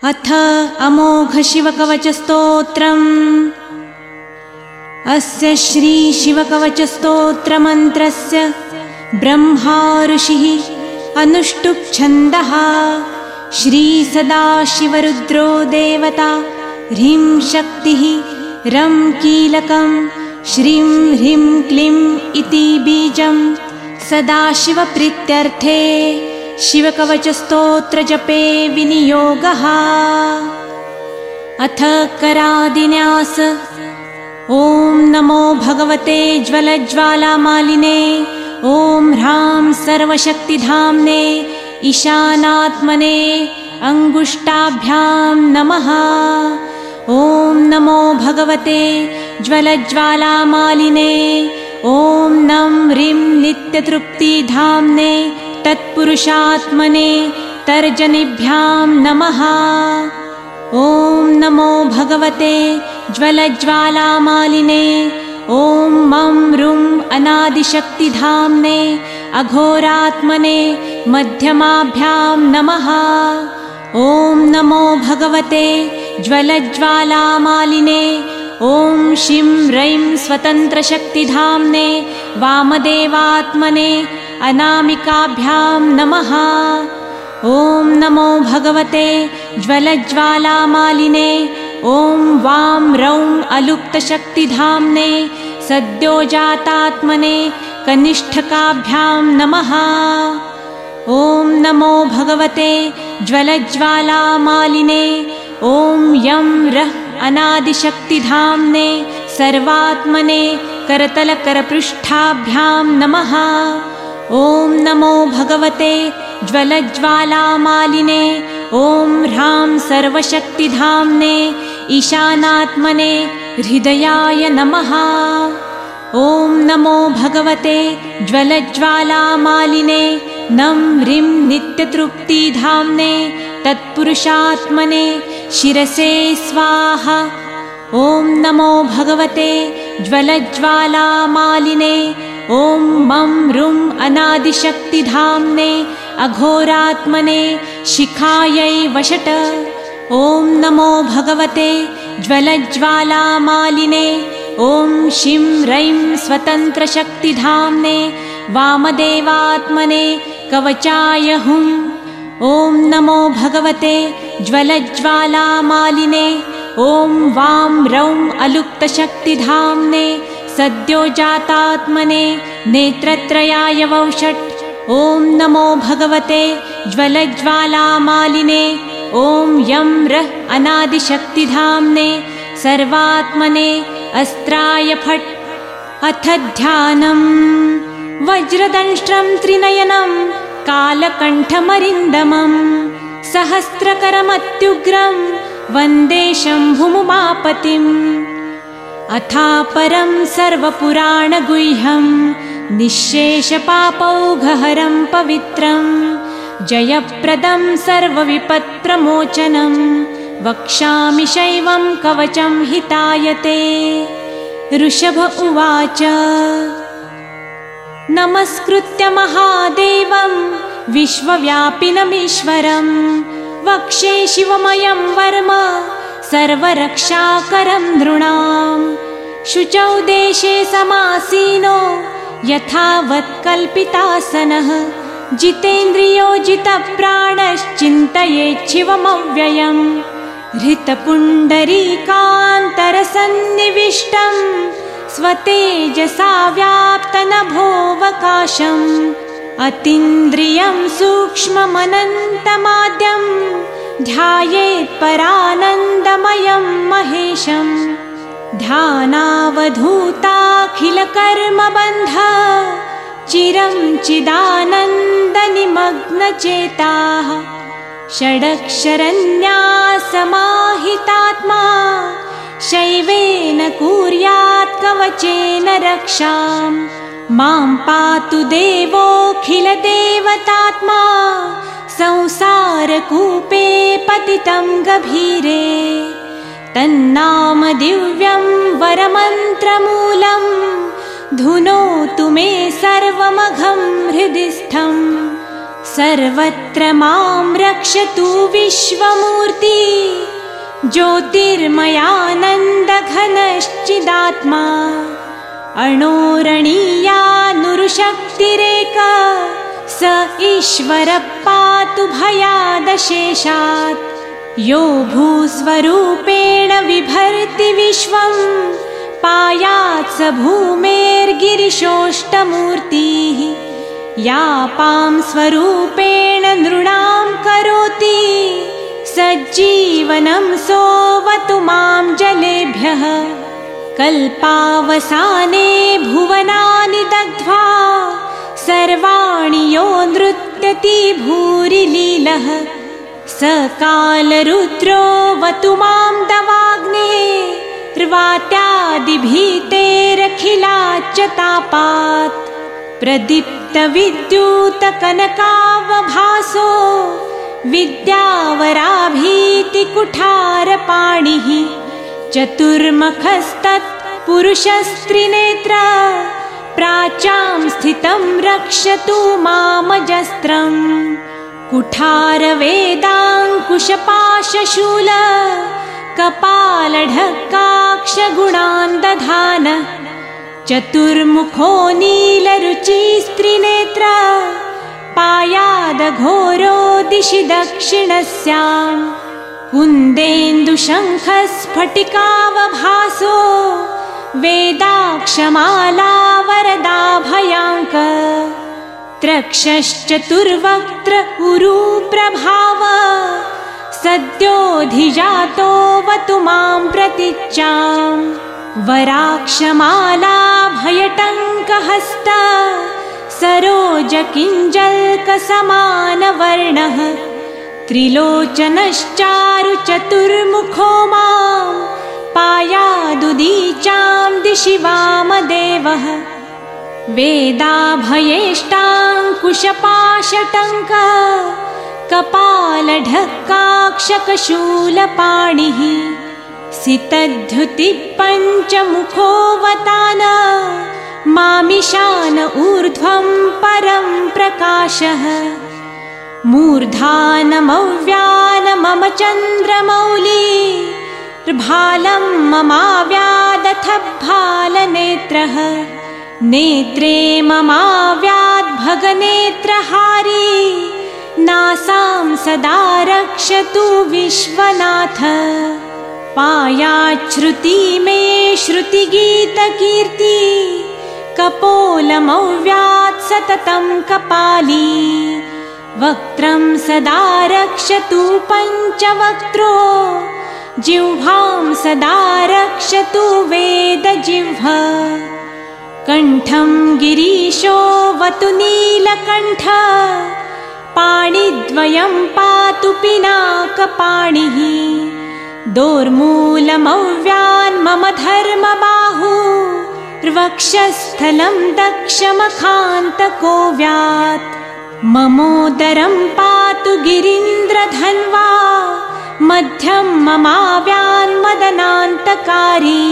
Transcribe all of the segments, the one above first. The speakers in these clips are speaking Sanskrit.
अथ अमोघशिवकवचस्तोत्रम्। अस्य श्रीशिवकवचस्तोत्रमन्त्रस्य ब्रह्मा ऋषिः अनुष्टुप् छन्दः। श्रीसदाशिवरुद्रो देवता ह्रीं शक्तिः रं कीलकं श्रीं ह्रीं क्लीं इति बीजं सदाशिवप्रीत्यर्थे शिवकवचस्तोत्रजपे विनियोगः। अथ करादिन्यास। ॐ नमो भगवते ज्वलज्वालामालिने। ॐ ह्रां सर्वशक्तिधाम्ने ईशानात्मने अङ्गुष्ठाभ्यां नमः। ॐ नमो भगवते ज्वलज्वालामालिने। ॐ नं ह्रीं नित्यतृप्तिधाम्ने तत्पुरुषात्मने तर्जनीभ्यां नमः। ॐ नमो भगवते ज्वलज्वालामालिने। ॐ मं रुं अनादिशक्तिधाम्ने अघोरात्मने मध्यमाभ्यां नमः। ॐ नमो भगवते ज्वलज्वालामालिने। ॐ शिं रैं स्वतन्त्रशक्तिधाम्ने वामदेवात्मने अनामिकाभ्यां नमः। ॐ नमो भगवते ज्वलज्वालामालिने। ॐ वां रौं अलुप्तशक्तिधाम्ने सद्योजातात्मने कनिष्ठकाभ्यां नमः। ॐ नमो भगवते ज्वलज्वालामालिने। ॐ यं रः अनादिशक्तिधाम्ने सर्वात्मने करतलकरपृष्ठाभ्यां नमः। ॐ नमो भगवते ज्वलज्वालामालिने। ॐ ह्रां सर्वशक्तिधाम्ने ईशानात्मने हृदयाय नमः। ॐ नमो भगवते ज्वलज्वालामालिने। नं ह्रीं नित्यतृप्तिधाम्ने तत्पुरुषात्मने शिरसे स्वाहा। ॐ नमो भगवते ज्वलज्वालामालिने। ॐ मं रुं अनादिशक्तिधाम्ने अघोरात्मने शिखायै वषट। ॐ नमो भगवते ज्वलज्वालामालिने। ॐ शिं रैं स्वतन्त्रशक्तिधाम्ने वामदेवात्मने कवचाय हुम्। ॐ नमो भगवते ज्वलज्वालामालिने। ॐ वां रौं अलुप्तशक्तिधाम्ने सद्योजातात्मने नेत्रत्रयाय वौषट्। ॐ नमो भगवते ज्वलज्वालामालिने। ॐ यं रः अनादिशक्तिधाम्ने सर्वात्मने अस्त्राय फट्। अथ ध्यानम्। वज्रदंष्ट्रं त्रिनयनं कालकण्ठमरिन्दमं सहस्रकरमत्युग्रं वन्दे शम्भुमुमापतिम्। अथापरं सर्वपुराणगुह्यं निःशेषपापौघहरं पवित्रं जयप्रदं सर्वविपत्प्रमोचनं वक्ष्यामि शैवं कवचं हितायते। ऋषभ उवाच। नमस्कृत्य महादेवं विश्वव्यापिनमीश्वरं वक्षे शिवमयं वर्म सर्वरक्षाकरं नृणाम्। शुचौ देशे समासीनो यथावत्कल्पितासनः जितेन्द्रियो जितप्राणश्चिन्तयेच्छिवमव्ययम्। हृतपुण्डरीकान्तरसन्निविष्टं स्वतेजसा व्याप्तनभोऽवकाशम् अतीन्द्रियं सूक्ष्ममनन्तमाद्यं ध्यायेत् परानन्दमयं महेशम्। ध्यानावधूताखिलकर्मबन्ध चिरं चिदानन्दनिमग्नचेताः षडक्षरन्यासमाहितात्मा शैवेन कुर्यात् कवचेन रक्षाम्। मां पातु देवोऽखिलदेवतात्मा संसारकूपे पतितं गभीरे। तन्नाम दिव्यं वरमन्त्रमूलं धुनोतु मे सर्वमघं हृदिस्थं। सर्वत्र मां रक्षतु विश्वमूर्ति ज्योतिर्मयानन्दघनश्चिदात्मा अणोरणीयानुरुशक्तिरेका स ईश्वरः पातु भयादशेषात् यो भूस्वरूपेण बिभर्ति विश्वं पायात् स भूमेर्गिरिशोष्टमूर्तिः यापां स्वरूपेण नृणां करोति सज्जीवनं सोऽवतु मां जलेभ्यः कल्पावसाने भुवनानि दग्ध्वा सर्वाणि यो नृत्यति भूरिलीलः स कालरुद्रोऽवतु मां दवाग्नेर्वात्यादिभीतेरखिलाच्च तापात् प्रदीप्तविद्युतकनकावभासो विद्यावराभीतिकुठारपाणिः चतुर्मुखस्तत्पुरुषस्त्रिनेत्र प्राच्यां स्थितं रक्षतु मामजस्त्रम् कुठारवेदाङ्कुशपाशशूल कपालढक्काक्षगुणान् दधान चतुर्मुखो नीलरुचिस्त्रिनेत्र पायादघोरो दिशि दक्षिणस्याम् कुन्देन्दुशङ्खस्फटिकावभासो वेदाक्षमालावरदाभयाङ्क त्रक्षश्चतुर्वक्त्र उरुप्रभाव सद्योऽधिजातोऽवतु मां प्रतीच्याम् वराक्षमालाभयटङ्कहस्त सरोजकिञ्जल्कसमानवर्णः त्रिलोचनश्चारुचतुर्मुखो मां पायादुदीचां दिशि वामदेवः वेदाभयेष्टाङ्कुशपाशटङ्क कपालढक्काक्षकशूलपाणिः सितद्युतिः पञ्चमुखोऽवतान मामिशान ऊर्ध्वं परं प्रकाशः मूर्धानमव्यानमम चन्द्रमौली भालं ममाव्यादथ भालनेत्रः नेत्रे ममाव्याद्भगनेत्रहारी नासां सदा रक्षतु विश्वनाथ पायाच्छ्रुति मे श्रुतिगीतकीर्ति कपोलमव्यात् सततं कपाली वक्त्रं सदा रक्षतु पञ्चवक्त्रो जिह्वां सदा रक्षतु वेदजिह्व कण्ठं गिरीशोऽवतु नीलकण्ठ पाणिद्वयं पातु पिनाकपाणिः दोर्मूलमव्यान् मम धर्मबाहु वक्षस्थलं दक्षमखान्तको व्यात् ममोदरं पातु गिरीन्द्रधन्वा मध्यं ममाव्यान्मदनान्तकारी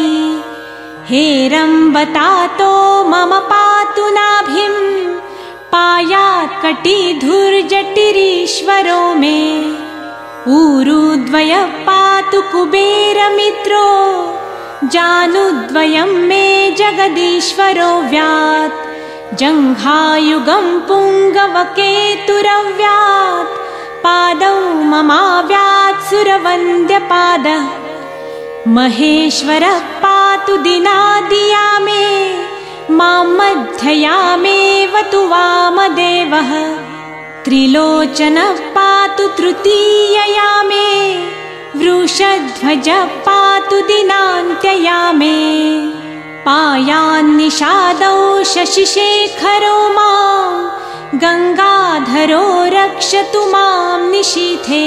हेरम्बतातो मम पातु नाभिं पायात् कटिधुर्जटिरीश्वरो मे ऊरुद्वयः पातु कुबेरमित्रो जानुद्वयं मे जगदीश्वरो व्यात् जङ्घायुगं पुङ्गवकेतुरव्यात् पादौ ममाव्यात् सुरवन्द्यपादः महेश्वरः पातु दिनादिया मे मां मध्ययामेवतु वामदेवः त्रिलोचनः पातु तृतीयया मे वृषध्वजः पातु दिनान्त्यया मे पायान्निषादौ शशिशेखरो मां गङ्गाधरो रक्षतु मां निशीथे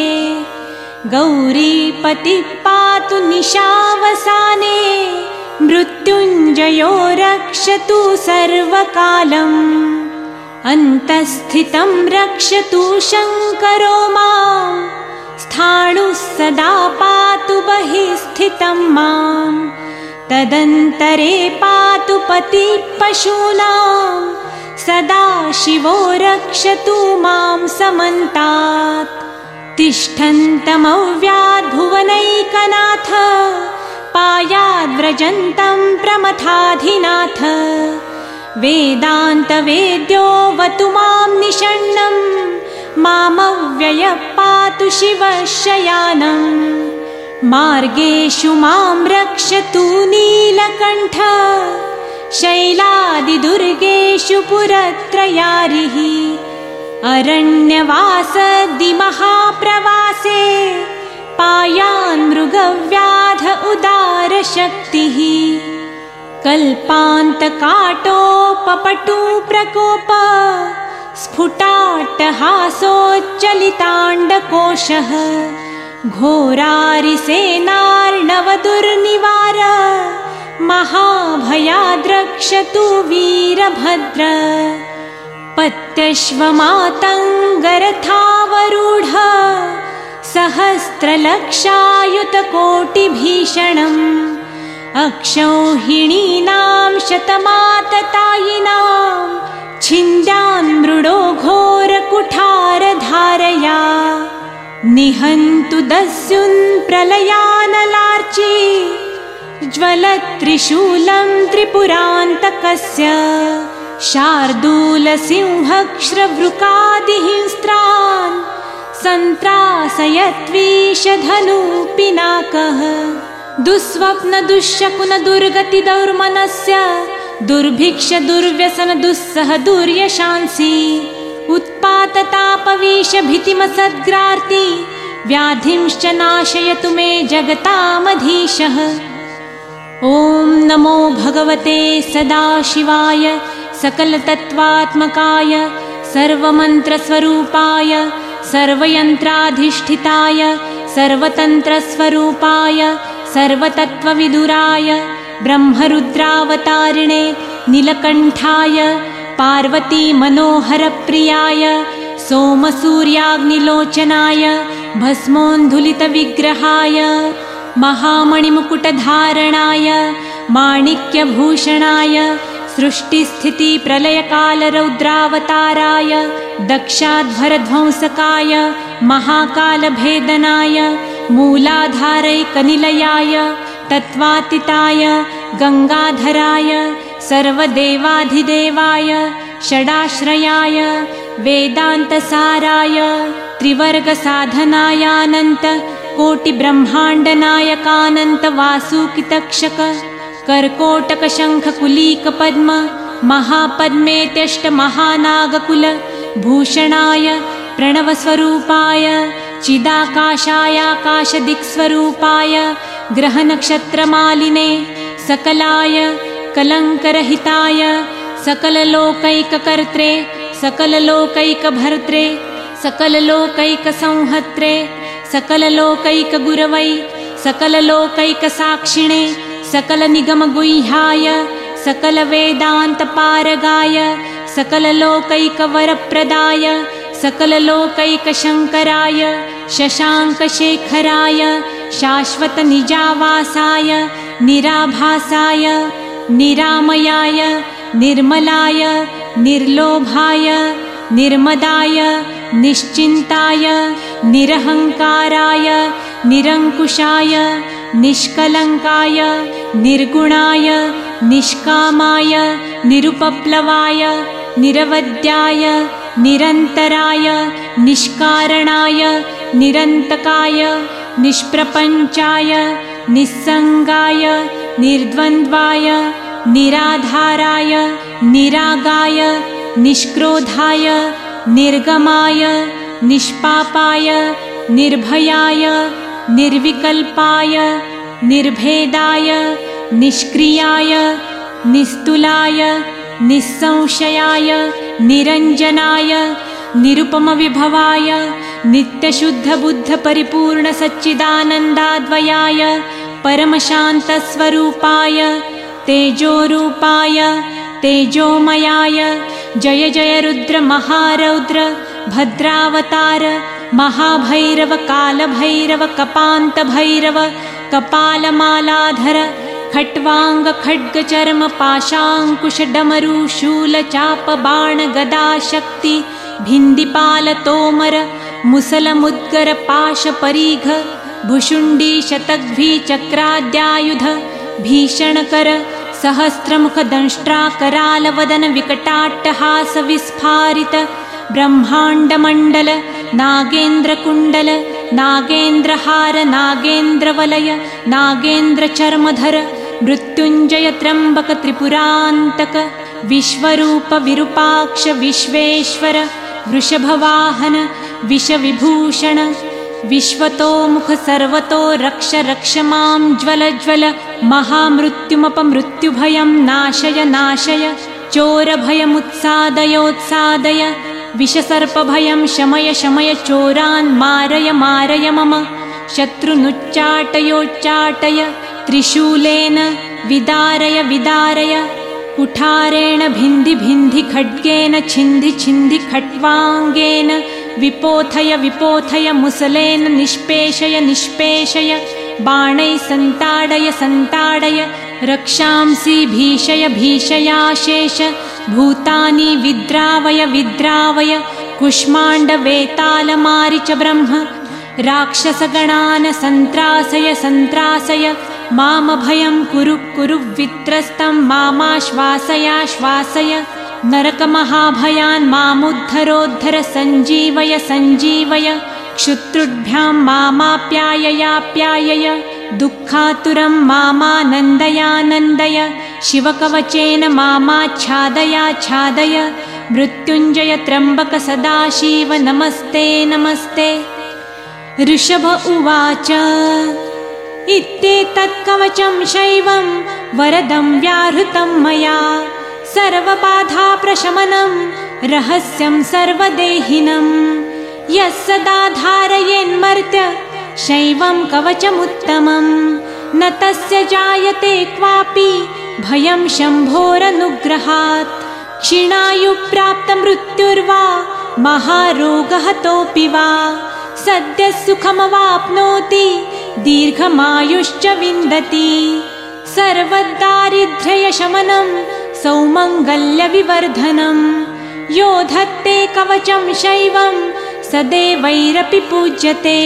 गौरीपतिः पातु निशावसाने मृत्युञ्जयो रक्षतु सर्वकालम् अन्तःस्थितं रक्षतु शङ्करो मां स्थाणुः सदा पातु बहिः स्थितं मां तदन्तरे पातु पतिः पशूनां सदा शिवो रक्षतु मां समन्तात्। तिष्ठन्तमव्याद्भुवनैकनाथ पायाद्व्रजन्तं प्रमथाधिनाथ। वेदान्तवेद्योऽवतु मां निषण्णं मामव्ययः पातु शिवः शयानम्। मार्गेषु मां रक्षतु नीलकण्ठ शैलादिदुर्गेषु पुरत्रयारिः। अरण्यवासदिमहाप्रवासे पायान् मृगव्याध उदारशक्तिः। कल्पान्तकाटोपपटु प्रकोप स्फुटाट्टहासोच्चलिताण्डकोशः। घोरारिसेनार्णवदुर्निवार महाभयाद्रक्षतु वीरभद्र। पत्यश्वमातङ्गरथावरूढ सहस्रलक्षायुतकोटिभीषणम्। अक्षौहिणीनां शतमाततायिनां छिन्द्यान्मृडो घोरकुठारधारया। निहन्तु दस्युन् प्रलयानलार्ची ज्वलत्त्रिशूलं त्रिपुरान्तकस्य। शार्दूलसिंहक्ष्रवृकादिहिंस्त्रान् सन्त्रासयत्विषधनुपिनाकः। दुःस्वप्नदुःशकुनदुर्गतिदौर्मनस्य दुर्भिक्ष दुर्व्यसन दुस्सह दुर्यशांसि। उत्पाततापविषभीतिमसद्ग्रार्ति व्याधिंश्च नाशयतु मे जगतामधीशः। ॐ नमो भगवते सदाशिवाय सकलतत्त्वात्मकाय सर्वमन्त्रस्वरूपाय सर्वयन्त्राधिष्ठिताय सर्वतन्त्रस्वरूपाय सर्वतत्त्वविदुराय ब्रह्मरुद्रावतारिणे नीलकण्ठाय पार्वतीमनोहरप्रियाय सोमसूर्याग्निलोचनाय भस्मोन्धुलितविग्रहाय महामणिमुकुटधारणाय माणिक्यभूषणाय सृष्टिस्थितिप्रलयकालरौद्रावताराय दक्षाध्वरध्वंसकाय महाकालभेदनाय मूलाधारैकनिलयाय तत्त्वातीताय गंगाधराय सर्वदेवाधिदेवाय षडाश्रयाय वेदान्तसाराय त्रिवर्गसाधनायानन्त कोटिब्रह्माण्डनायकानन्त वासुकितक्षक कर्कोटकशङ्खकुलीकपद्म महापद्मेत्यष्टमहानागकुल भूषणाय प्रणवस्वरूपाय चिदाकाशायाकाशदिक्स्वरूपाय ग्रहनक्षत्रमालिने सकलाय कलङ्करहिताय सकललोकैककर्त्रे सकललोकैकभर्त्रे सकललोकैकसंहर्त्रे सकललोकैकगुरवै सकललोकैकसाक्षिणे सकलनिगमगुह्याय सकलवेदान्तपारगाय सकललोकैकवरप्रदाय सकललोकैकशङ्कराय शशाङ्कशेखराय शाश्वतनिजावासाय निराभासाय निरामयाय निर्मलाय निर्लोभाय निर्मदाय निश्चिन्ताय निरहङ्काराय निरङ्कुशाय निष्कलङ्काय निर्गुणाय निष्कामाय निरुपप्लवाय निरवध्याय निरन्तराय निष्कारणाय निरन्तकाय निष्प्रपञ्चाय निस्सङ्गाय निर्द्वन्द्वाय निराधाराय निरागाय निष्क्रोधाय निर्गमाय निष्पापाय निर्भयाय निर्विकल्पाय निर्भेदाय निष्क्रियाय निस्तुलाय निस्संशयाय निरञ्जनाय निरुपमविभवाय नित्यशुद्धबुद्धपरिपूर्णसच्चिदानन्दाद्वयाय परमशान्तस्वरूपाय तेजोरूपाय तेजोमयाय जय जय रुद्र महारौद्र भद्रावतार महाभैरव कालभैरव कपान्तभैरव कपालमालाधर खट्वांग खड्ग चर्म पाशांकुश डमरू शूल चाप बाण गदा शक्ति भिंदिपाल तोमर मुसल मुद्गर पाश परीघ भुशुंडी शतग्भी चक्राद्यायुध भीषणकर सहस्रमुख दंष्ट्रा कराल वदन विकटाट्टहास विस्फारित ब्रह्मांड मंडल नागेंद्र कुंडल नागेंद्रहार नागेंद्रवलय नागेंद्र चर्मधर मृत्युंजय त्र्यंबक त्रिपुरांतक विश्वरूप विरूपाक्ष विश्वेश्वर वृषभवाहन विषविभूषण विश्वतोमुख सर्वतो रक्ष रक्ष मां ज्वल ज्वल महामृत्युमपमृत्युभयं नाशय नाशय चोरभयमुत्सादयोत्सादय विषसर्पभयं शमय शमय चोरान् मारय मारय मम शत्रुनुच्चाटयोच्चाटय त्रिशूलेन विदारय विदारय कुठारेण भिन्धि भिन्धि खड्गेन छिन्धि छिन्धि खट्वांगेन विपोथय विपोथय मुसलेन निष्पेषय निष्पेषय बाणैः संताडय संताडय रक्षांसि भीषय भीषयाशेष भूतानि विद्रावय विद्रावय कुष्माण्ड वेताल मारिच ब्रह्म राक्षसगणान् संत्रासय संत्रासय मामभयं कुरु कुरु वित्रस्तं मामाश्वासयाश्वासय नरकमहाभयान् मामुद्धरोद्धर सञ्जीवय सञ्जीवय क्षुत्रुभ्यां मामाप्याययाप्यायय दुःखातुरं मामानन्दयानन्दय शिवकवचेन मामाच्छादयाच्छादय मृत्युञ्जय त्र्यम्बक सदाशिव नमस्ते नमस्ते। ऋषभ उवाच इत्येतत्कवचं शैवं वरदं व्याहृतं मया सर्वबाधाप्रशमनं रहस्यं सर्वदेहिनं यः सदा धारयेन्मर्त्य शैवं कवचमुत्तमं न तस्य जायते क्वापि भयं शम्भोरनुग्रहात् क्षीणायुप्राप्तमृत्युर्वा महारोगहतोऽपि वा सद्यः सुखमवाप्नोति दीर्घमायुश्च विन्दति सर्वदारिद्र्यशमनं सौमङ्गल्यविवर्धनं यो धत्ते कवचं शैवं सदैवैरपि पूज्यते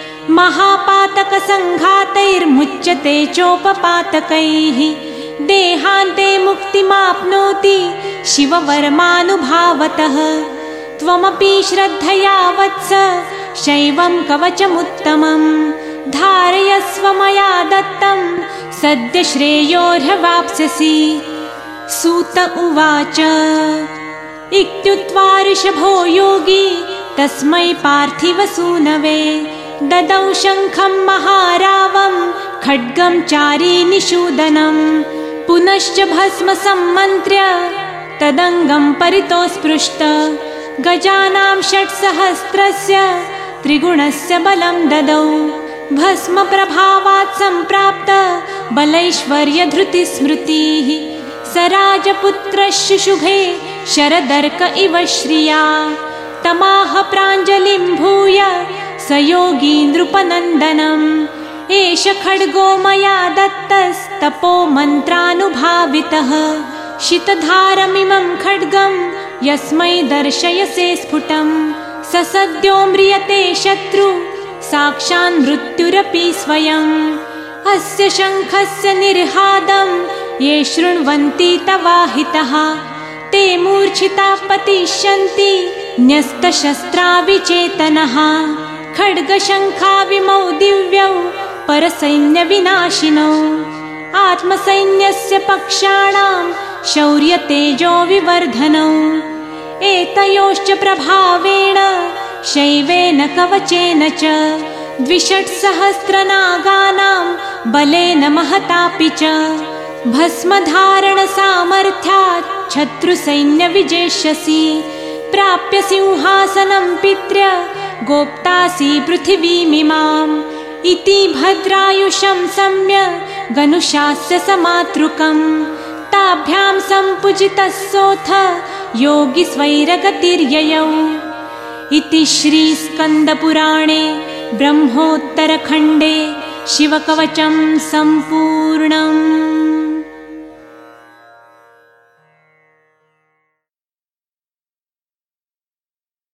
महापातकसङ्घातैर्मुच्यते चोपपातकैः देहान्ते मुक्तिमाप्नोति शिववर्मानुभावतः त्वमपि श्रद्धया वत्स शैवं कवचमुत्तमं धारयस्व मया दत्तं सद्य श्रेयोर्हवाप्स्यसि। सूत उवाच इत्युक्त्वा ऋषभो योगी तस्मै पार्थिवसूनवे ददौ शङ्खं महारावं खड्गं चारीनिषूदनं पुनश्च भस्म सम्मन्त्र्य तदङ्गं परितो स्पृष्ट गजानां 600 त्रिगुणस्य बलं ददौ भस्म प्रभावात् सम्प्राप्त बलैश्वर्यधृतिस्मृतिः स राजपुत्रशुशुभे शरदर्क इव श्रिया तमाह प्राञ्जलिं भूय स योगी नृपनन्दनम् एष खड्गो मया दत्तस्तपो मन्त्रानुभावितः शितधारमिमं खड्गं यस्मै दर्शयसे स्फुटं स सद्यो म्रियते शत्रु साक्षान् मृत्युरपि स्वयम् अस्य शङ्खस्य निर्हादं ये शृण्वन्ति तवाहितः ते मूर्छिता पतिष्यन्ति न्यस्तशस्त्रा विचेतनः खड्गशङ्खाविमौ दिव्यौ परसैन्यविनाशिनौ आत्मसैन्यस्य पक्षाणां शौर्यतेजो विवर्धनौ एतयोश्च प्रभावेण शैवेन कवचेन च 2,600 नागानां बलेन महतापि च भस्मधारणसामर्थ्यात् शत्रुसैन्यविजेष्यसि प्राप्य सिंहासनं पित्र्य गोप्तासि पृथिवीमिमाम् इति भद्रायुषं सम्य गनुशास्य समातृकम् ताभ्यां सम्पूजितस्सोऽथ योगी स्वैरगतिर्ययौ। इति श्रीस्कन्दपुराणे ब्रह्मोत्तरखण्डे शिवकवचं सम्पूर्णम्।